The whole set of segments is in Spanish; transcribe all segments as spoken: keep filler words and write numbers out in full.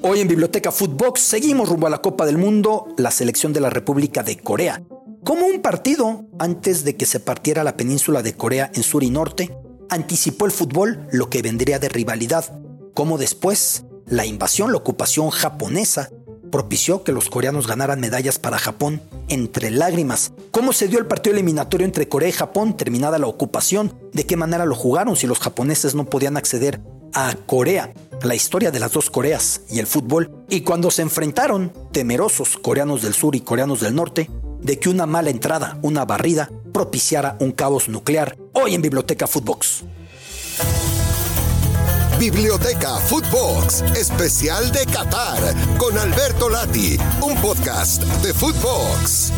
Hoy en Biblioteca Footbox seguimos rumbo a la Copa del Mundo, la selección de la República de Corea. Como un partido, antes de que se partiera la península de Corea en sur y norte, anticipó el fútbol lo que vendría de rivalidad. Como después, la invasión, la ocupación japonesa, propició que los coreanos ganaran medallas para Japón entre lágrimas. ¿Cómo se dio el partido eliminatorio entre Corea y Japón terminada la ocupación? ¿De qué manera lo jugaron si los japoneses no podían acceder a Corea? La historia de las dos Coreas y el fútbol. Y cuando se enfrentaron, temerosos coreanos del sur y coreanos del norte, de que una mala entrada, una barrida, propiciara un caos nuclear. Hoy en Biblioteca Footbox. Biblioteca Footbox, especial de Qatar, con Alberto Lati, un podcast de Footbox.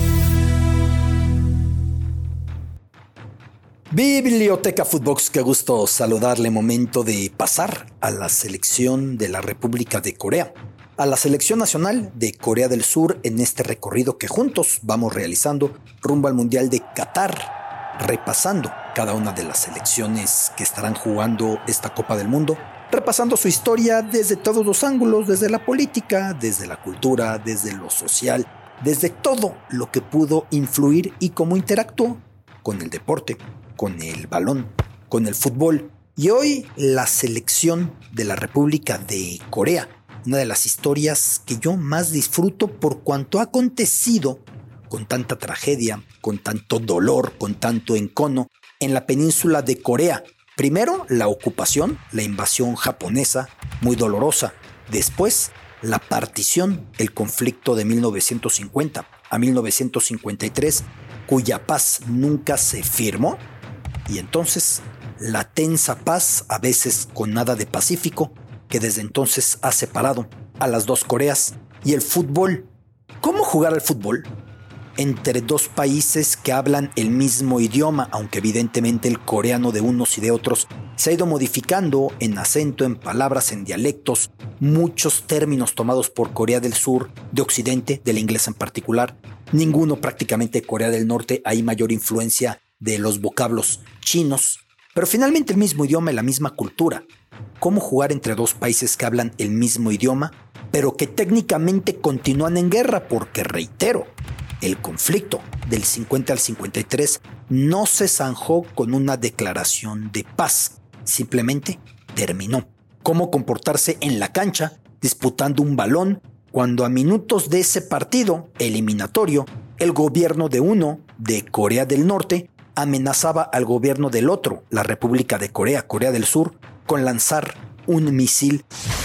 Biblioteca Footbox, qué gusto saludarle. Momento de pasar a la selección de la República de Corea, a la selección nacional de Corea del Sur en este recorrido que juntos vamos realizando rumbo al Mundial de Qatar, repasando cada una de las selecciones que estarán jugando esta Copa del Mundo, repasando su historia desde todos los ángulos, desde la política, desde la cultura, desde lo social, desde todo lo que pudo influir y cómo interactuó con el deporte, con el balón, con el fútbol. Y hoy la selección de la República de Corea, una de las historias que yo más disfruto por cuanto ha acontecido con tanta tragedia, con tanto dolor, con tanto encono en la península de Corea. Primero, la ocupación, la invasión japonesa, muy dolorosa. Después, la partición, el conflicto de mil novecientos cincuenta a mil novecientos cincuenta y tres, cuya paz nunca se firmó. Y entonces, la tensa paz, a veces con nada de pacífico, que desde entonces ha separado a las dos Coreas. Y el fútbol. ¿Cómo jugar al fútbol entre dos países que hablan el mismo idioma, aunque evidentemente el coreano de unos y de otros se ha ido modificando en acento, en palabras, en dialectos, muchos términos tomados por Corea del Sur, de Occidente, del inglés en particular, ninguno prácticamente de Corea del Norte, hay mayor influencia de los vocablos chinos, pero finalmente el mismo idioma y la misma cultura. ¿Cómo jugar entre dos países que hablan el mismo idioma, pero que técnicamente continúan en guerra? Porque, reitero, el conflicto del cincuenta al cincuenta y tres no se zanjó con una declaración de paz, simplemente terminó. ¿Cómo comportarse en la cancha disputando un balón cuando a minutos de ese partido eliminatorio el gobierno de uno, de Corea del Norte, amenazaba al gobierno del otro, la República de Corea, Corea del Sur, con lanzar un misil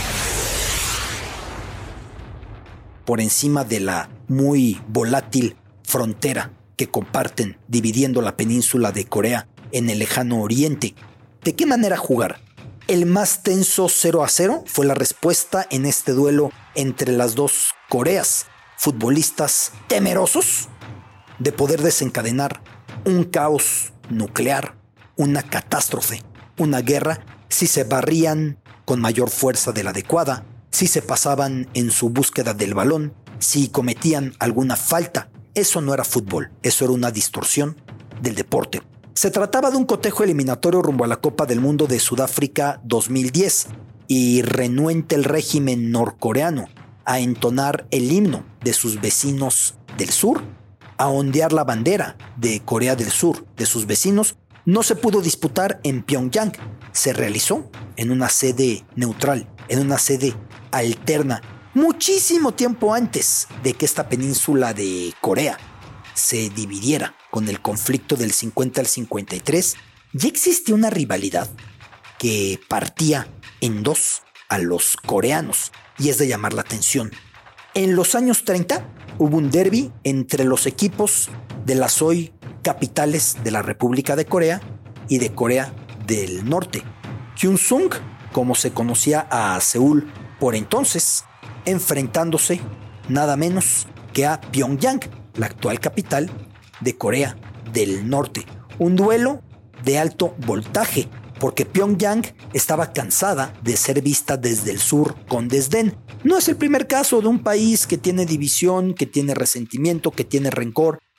por encima de la muy volátil frontera que comparten dividiendo la península de Corea en el lejano oriente? ¿De qué manera jugar? El más tenso cero a cero fue la respuesta en este duelo entre las dos Coreas, futbolistas temerosos de poder desencadenar un caos nuclear, una catástrofe, una guerra, si se barrían con mayor fuerza de la adecuada, si se pasaban en su búsqueda del balón, si cometían alguna falta. Eso no era fútbol, eso era una distorsión del deporte. Se trataba de un cotejo eliminatorio rumbo a la Copa del Mundo de Sudáfrica dos mil diez y renuente el régimen norcoreano a entonar el himno de sus vecinos del sur, a ondear la bandera de Corea del Sur, de sus vecinos, no se pudo disputar en Pyongyang. Se realizó en una sede neutral, en una sede alterna, muchísimo tiempo antes de que esta península de Corea se dividiera con el conflicto del cincuenta al cincuenta y tres. Ya existía una rivalidad que partía en dos a los coreanos y es de llamar la atención. En los años treinta hubo un derbi entre los equipos de las hoy capitales de la República de Corea y de Corea del Norte. Kyungsung, como se conocía a Seúl por entonces, enfrentándose nada menos que a Pyongyang, la actual capital de Corea del Norte. Un duelo de alto voltaje, porque Pyongyang estaba cansada de ser vista desde el sur con desdén. No es el primer caso de un país que tiene división, que tiene resentimiento, que tiene rencor,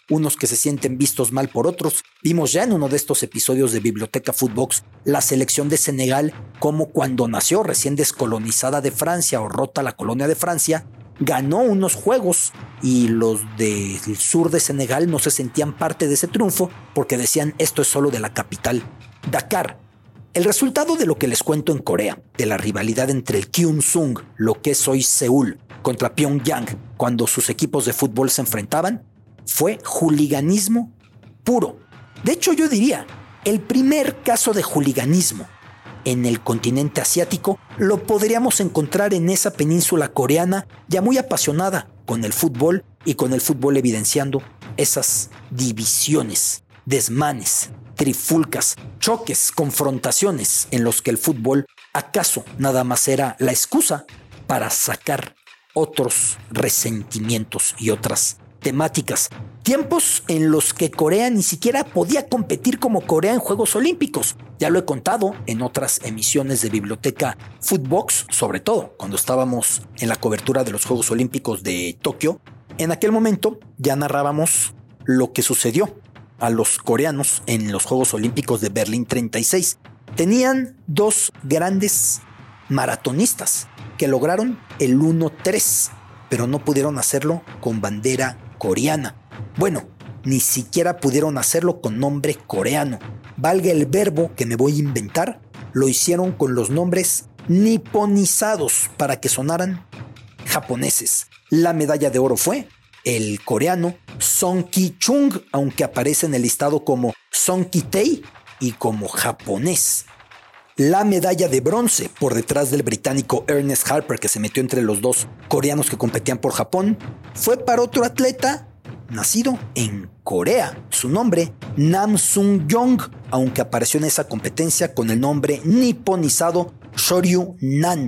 unos que se sienten vistos mal por otros. Vimos ya en uno de estos episodios de Biblioteca Footbox la selección de Senegal, como cuando nació recién descolonizada de Francia o rota la colonia de Francia, ganó unos juegos y los del sur de Senegal no se sentían parte de ese triunfo porque decían esto es solo de la capital, Dakar. El resultado de lo que les cuento en Corea, de la rivalidad entre el Kyungsung, lo que es hoy Seúl, contra Pyongyang, cuando sus equipos de fútbol se enfrentaban, fue hooliganismo puro. De hecho, yo diría, el primer caso de hooliganismo en el continente asiático lo podríamos encontrar en esa península coreana ya muy apasionada con el fútbol y con el fútbol evidenciando esas divisiones, desmanes, trifulcas, choques, confrontaciones en los que el fútbol acaso nada más era la excusa para sacar otros resentimientos y otras temáticas. Tiempos en los que Corea ni siquiera podía competir como Corea en Juegos Olímpicos. Ya lo he contado en otras emisiones de Biblioteca Footbox, sobre todo cuando estábamos en la cobertura de los Juegos Olímpicos de Tokio. En aquel momento ya narrábamos lo que sucedió a los coreanos en los Juegos Olímpicos de Berlín treinta y seis. Tenían dos grandes maratonistas que lograron el uno tres, pero no pudieron hacerlo con bandera coreana. Bueno, ni siquiera pudieron hacerlo con nombre coreano. Valga el verbo que me voy a inventar, lo hicieron con los nombres niponizados para que sonaran japoneses. La medalla de oro fue el coreano Song Ki-chung, aunque aparece en el listado como Song Ki-tae y como japonés. La medalla de bronce, por detrás del británico Ernest Harper, que se metió entre los dos coreanos que competían por Japón, fue para otro atleta nacido en Corea. Su nombre, Nam Sung-yong, aunque apareció en esa competencia con el nombre niponizado Shoryu Nan.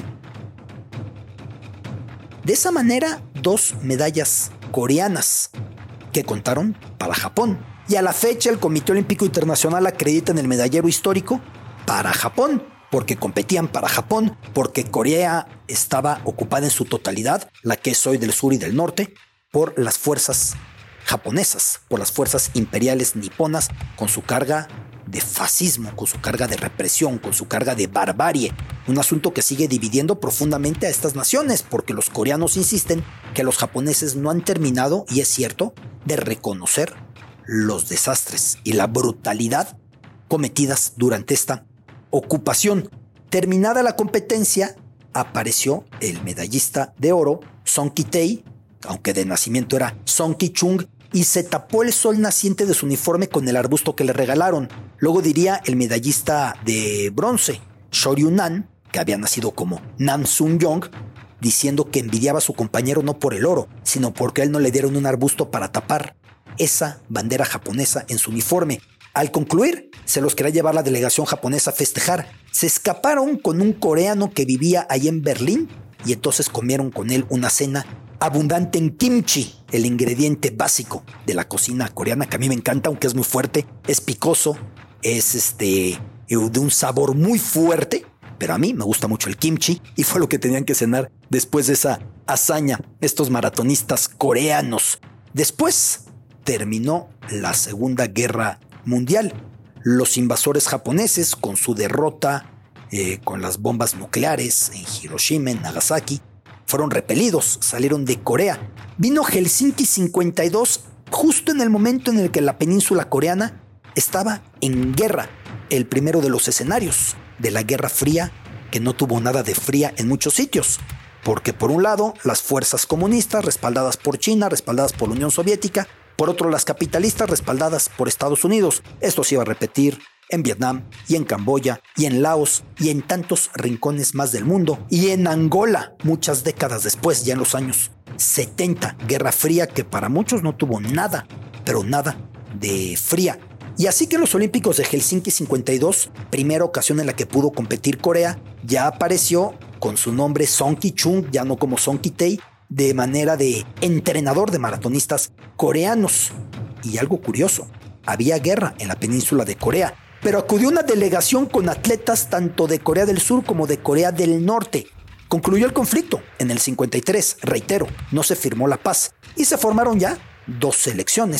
De esa manera, dos medallas coreanas que contaron para Japón. Y a la fecha el Comité Olímpico Internacional acredita en el medallero histórico para Japón, porque competían para Japón, porque Corea estaba ocupada en su totalidad, la que es hoy del sur y del norte, por las fuerzas japonesas, por las fuerzas imperiales niponas, con su carga de fascismo, con su carga de represión, con su carga de barbarie. Un asunto que sigue dividiendo profundamente a estas naciones, porque los coreanos insisten que los japoneses no han terminado, y es cierto, de reconocer los desastres y la brutalidad cometidas durante esta ocupación. Terminada la competencia, apareció el medallista de oro, Song Ki-tae, aunque de nacimiento era Song Ki-chung, y se tapó el sol naciente de su uniforme con el arbusto que le regalaron. Luego diría el medallista de bronce, Shoryu Nan, que había nacido como Nam Sung-yong, diciendo que envidiaba a su compañero no por el oro, sino porque a él no le dieron un arbusto para tapar esa bandera japonesa en su uniforme. Al concluir, se los quería llevar la delegación japonesa a festejar. Se escaparon con un coreano que vivía ahí en Berlín y entonces comieron con él una cena abundante en kimchi, el ingrediente básico de la cocina coreana, que a mí me encanta, aunque es muy fuerte, es picoso, es este de un sabor muy fuerte, pero a mí me gusta mucho el kimchi y fue lo que tenían que cenar después de esa hazaña estos maratonistas coreanos. Después terminó la Segunda Guerra Mundial. Los invasores japoneses, con su derrota eh, con las bombas nucleares en Hiroshima, en Nagasaki, fueron repelidos, salieron de Corea. Vino Helsinki cincuenta y dos, justo en el momento en el que la península coreana estaba en guerra, el primero de los escenarios de la Guerra Fría, que no tuvo nada de fría en muchos sitios, porque por un lado las fuerzas comunistas respaldadas por China, respaldadas por la Unión Soviética, por otro las capitalistas respaldadas por Estados Unidos. Esto se iba a repetir en Vietnam y en Camboya y en Laos y en tantos rincones más del mundo, y en Angola muchas décadas después, ya en los años setenta, Guerra Fría que para muchos no tuvo nada, pero nada de fría. Y así que en los Olímpicos de Helsinki cincuenta y dos, primera ocasión en la que pudo competir Corea, ya apareció con su nombre Song Ki-chung, ya no como Song Ki-tae, de manera de entrenador de maratonistas coreanos. Y algo curioso, había guerra en la península de Corea, pero acudió una delegación con atletas tanto de Corea del Sur como de Corea del Norte. Concluyó el conflicto en el cincuenta y tres, reitero, no se firmó la paz y se formaron ya dos selecciones,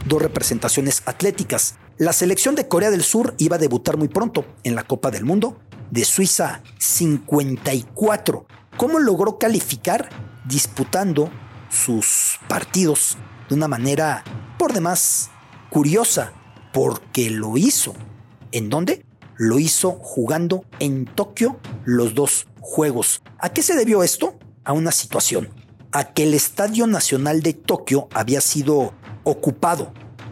dos representaciones atléticas. La selección de Corea del Sur iba a debutar muy pronto en la Copa del Mundo de Suiza cincuenta y cuatro. ¿Cómo logró calificar? Disputando sus partidos de una manera por demás curiosa, porque lo hizo. ¿En dónde? Lo hizo jugando en Tokio los dos juegos. ¿A qué se debió esto? A una situación. A que el Estadio Nacional de Tokio había sido ocupado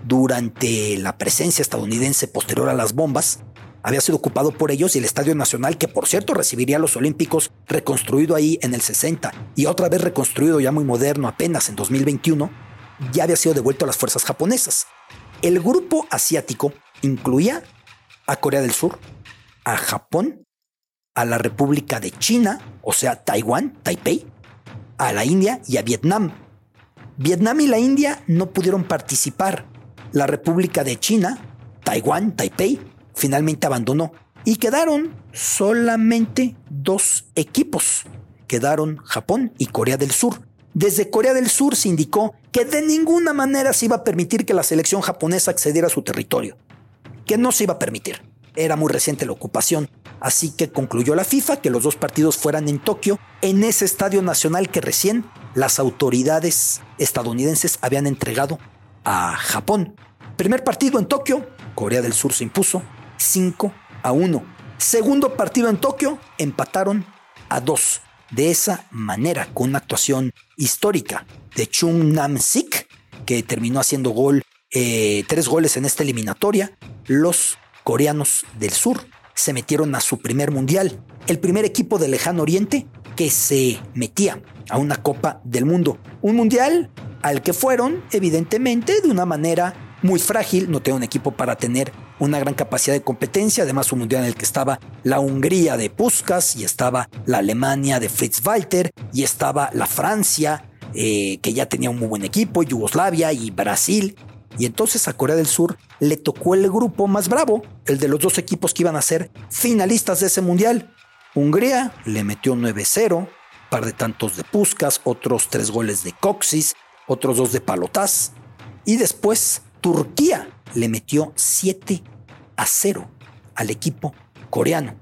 durante la presencia estadounidense posterior a las bombas. Había sido ocupado por ellos y el Estadio Nacional, que por cierto recibiría a los Olímpicos, reconstruido ahí en el sesenta y otra vez reconstruido ya muy moderno apenas en dos mil veintiuno, ya había sido devuelto a las fuerzas japonesas. El grupo asiático incluía a Corea del Sur, a Japón, a la República de China, o sea, Taiwán, Taipei, a la India y a Vietnam. Vietnam y la India no pudieron participar. La República de China, Taiwán, Taipei, finalmente abandonó y quedaron solamente dos equipos. Quedaron Japón y Corea del Sur. Desde Corea del Sur se indicó que de ninguna manera se iba a permitir que la selección japonesa accediera a su territorio, que no se iba a permitir. Era muy reciente la ocupación, así que concluyó la FIFA que los dos partidos fueran en Tokio, en ese estadio nacional que recién las autoridades estadounidenses habían entregado a Japón. Primer partido en Tokio, Corea del Sur se impuso cinco a uno. Segundo partido en Tokio, empataron a dos. De esa manera, con una actuación histórica de Chung Nam-sik, que terminó haciendo gol, eh, tres goles en esta eliminatoria, los coreanos del sur se metieron a su primer mundial, el primer equipo del lejano oriente que se metía a una Copa del Mundo. Un mundial al que fueron, evidentemente, de una manera muy frágil, no tenía un equipo para tener una gran capacidad de competencia, además un mundial en el que estaba la Hungría de Puskás y estaba la Alemania de Fritz Walter y estaba la Francia, eh, que ya tenía un muy buen equipo, Yugoslavia y Brasil. Y entonces a Corea del Sur le tocó el grupo más bravo, el de los dos equipos que iban a ser finalistas de ese mundial. Hungría le metió nueve cero, par de tantos de Puskás, otros tres goles de Kocsis, otros dos de Palotás. Y después Turquía le metió siete a cero al equipo coreano.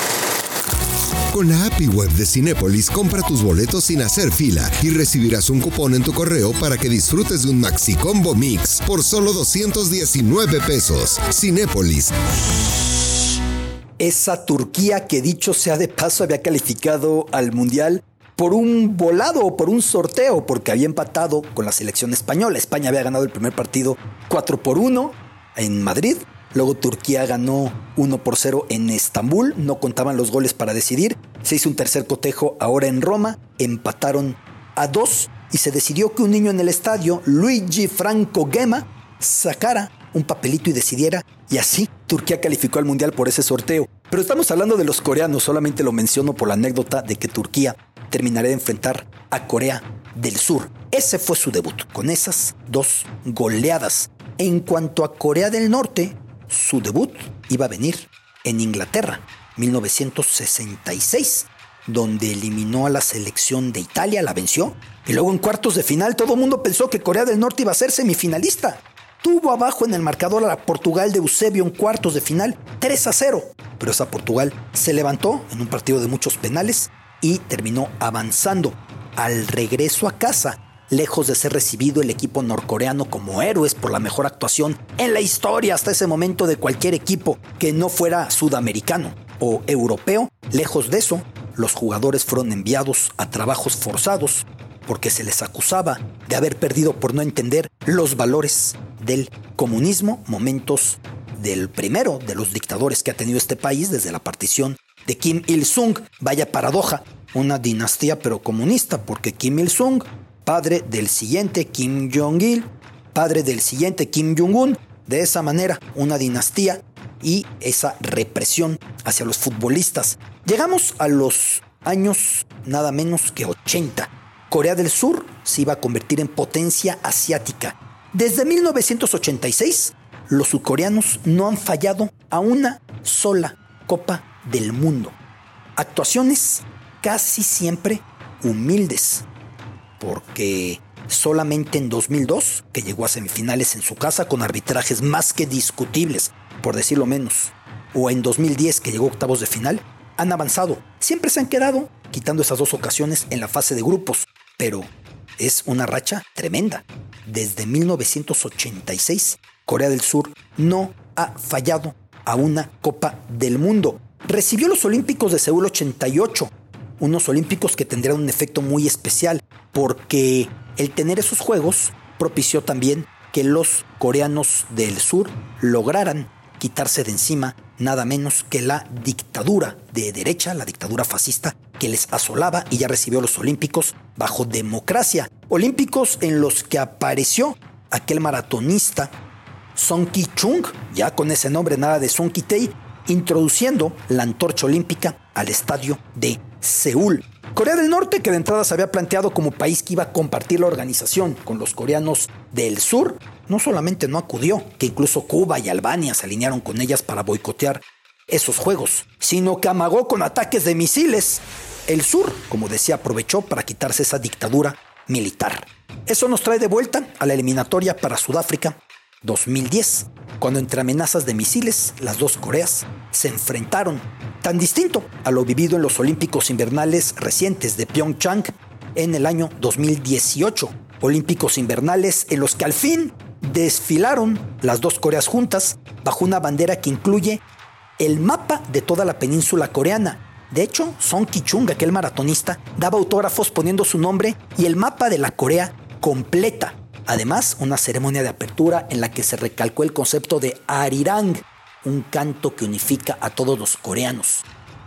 Con la A P I web de Cinépolis, compra tus boletos sin hacer fila y recibirás un cupón en tu correo para que disfrutes de un Maxi Combo Mix por solo doscientos diecinueve pesos. Cinépolis. Esa Turquía que, dicho sea de paso, había calificado al Mundial por un volado o por un sorteo, porque había empatado con la selección española. España había ganado el primer partido cuatro por uno en Madrid. Luego Turquía ganó uno por cero en Estambul. No contaban los goles para decidir. Se hizo un tercer cotejo ahora en Roma. Empataron a dos y se decidió que un niño en el estadio, Luigi Franco Gema, sacara un papelito y decidiera. Y así Turquía calificó al Mundial por ese sorteo. Pero estamos hablando de los coreanos. Solamente lo menciono por la anécdota de que Turquía terminará de enfrentar a Corea del Sur. Ese fue su debut, con esas dos goleadas. En cuanto a Corea del Norte, su debut iba a venir en Inglaterra, mil novecientos sesenta y seis, donde eliminó a la selección de Italia, la venció, y luego en cuartos de final todo el mundo pensó que Corea del Norte iba a ser semifinalista. Tuvo abajo en el marcador a la Portugal de Eusebio en cuartos de final, tres a cero, pero esa Portugal se levantó en un partido de muchos penales y terminó avanzando. Al regreso a casa, lejos de ser recibido el equipo norcoreano como héroes por la mejor actuación en la historia hasta ese momento de cualquier equipo que no fuera sudamericano o europeo, lejos de eso, los jugadores fueron enviados a trabajos forzados porque se les acusaba de haber perdido por no entender los valores del comunismo, momentos del primero de los dictadores que ha tenido este país desde la partición de Kim Il-sung. Vaya paradoja, una dinastía pero comunista, porque Kim Il-sung, padre del siguiente Kim Jong-il, padre del siguiente Kim Jong-un, de esa manera una dinastía y esa represión hacia los futbolistas. Llegamos a los años nada menos que ochenta. Corea del Sur se iba a convertir en potencia asiática. Desde mil novecientos ochenta y seis, los surcoreanos no han fallado a una sola Copa del Mundo. Actuaciones casi siempre humildes, porque Solamente en dos mil dos, que llegó a semifinales en su casa con arbitrajes más que discutibles, por decirlo menos, o en dos mil diez, que llegó a octavos de final, han avanzado. Siempre se han quedado, quitando esas dos ocasiones, en la fase de grupos, pero es una racha tremenda. Desde mil novecientos ochenta y seis, Corea del Sur no ha fallado a una Copa del Mundo. Recibió los Olímpicos de Seúl ochenta y ocho, unos Olímpicos que tendrían un efecto muy especial, porque el tener esos juegos propició también que los coreanos del sur lograran quitarse de encima nada menos que la dictadura de derecha, la dictadura fascista que les asolaba, y ya recibió los Olímpicos bajo democracia. Olímpicos en los que apareció aquel maratonista Song Ki-chung, ya con ese nombre, nada de Song Ki-tae, introduciendo la antorcha olímpica al estadio de Seúl. Corea del Norte, que de entrada se había planteado como país que iba a compartir la organización con los coreanos del sur, no solamente no acudió, que incluso Cuba y Albania se alinearon con ellas para boicotear esos juegos, sino que amagó con ataques de misiles. El sur, como decía, aprovechó para quitarse esa dictadura militar. Eso nos trae de vuelta a la eliminatoria para Sudáfrica dos mil diez, cuando entre amenazas de misiles las dos Coreas se enfrentaron, tan distinto a lo vivido en los Olímpicos invernales recientes de Pyeongchang en el año dos mil dieciocho, Olímpicos invernales en los que al fin desfilaron las dos Coreas juntas bajo una bandera que incluye el mapa de toda la península coreana. De hecho, Song Ki-chung, aquel maratonista, daba autógrafos poniendo su nombre y el mapa de la Corea completa. Además, una ceremonia de apertura en la que se recalcó el concepto de Arirang, un canto que unifica a todos los coreanos,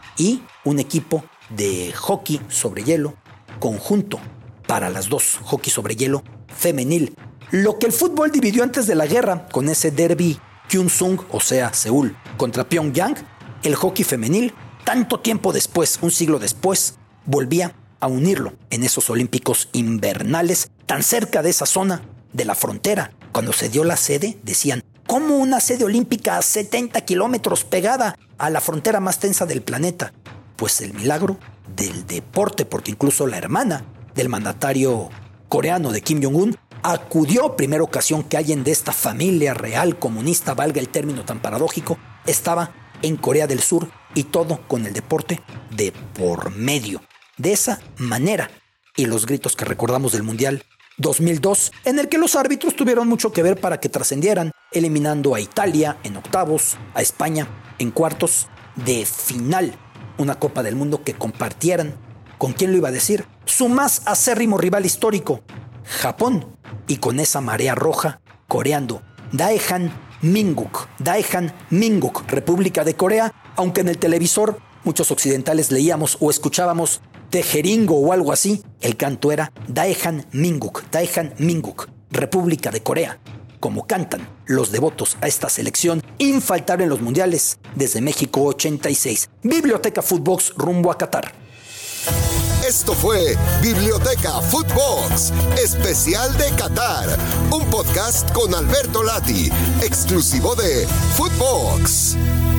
y un equipo de hockey sobre hielo conjunto para las dos, hockey sobre hielo femenil. Lo que el fútbol dividió antes de la guerra con ese derbi Kyungsung, o sea, Seúl, contra Pyongyang, el hockey femenil, tanto tiempo después, un siglo después, volvía a unirlo en esos Olímpicos invernales, tan cerca de esa zona de la frontera. Cuando se dio la sede, decían, ¿cómo una sede olímpica a setenta kilómetros pegada a la frontera más tensa del planeta? Pues el milagro del deporte, porque incluso la hermana del mandatario coreano de Kim Jong-un acudió, primera ocasión que alguien de esta familia real comunista, valga el término tan paradójico, estaba en Corea del Sur, y todo con el deporte de por medio. De esa manera, y los gritos que recordamos del Mundial dos mil dos, en el que los árbitros tuvieron mucho que ver para que trascendieran, eliminando a Italia en octavos, a España en cuartos de final. Una Copa del Mundo que compartieran, ¿con quién lo iba a decir?, su más acérrimo rival histórico, Japón, y con esa marea roja coreando Daehan Mingguk, Daehan Mingguk, República de Corea, aunque en el televisor muchos occidentales leíamos o escuchábamos Tejeringo o algo así, el canto era Daehan Mingguk, Daehan Mingguk, República de Corea, como cantan los devotos a esta selección infaltable en los mundiales desde México ochenta y seis. Biblioteca Footbox rumbo a Qatar. Esto fue Biblioteca Footbox, especial de Qatar, un podcast con Alberto Lati, exclusivo de Footbox.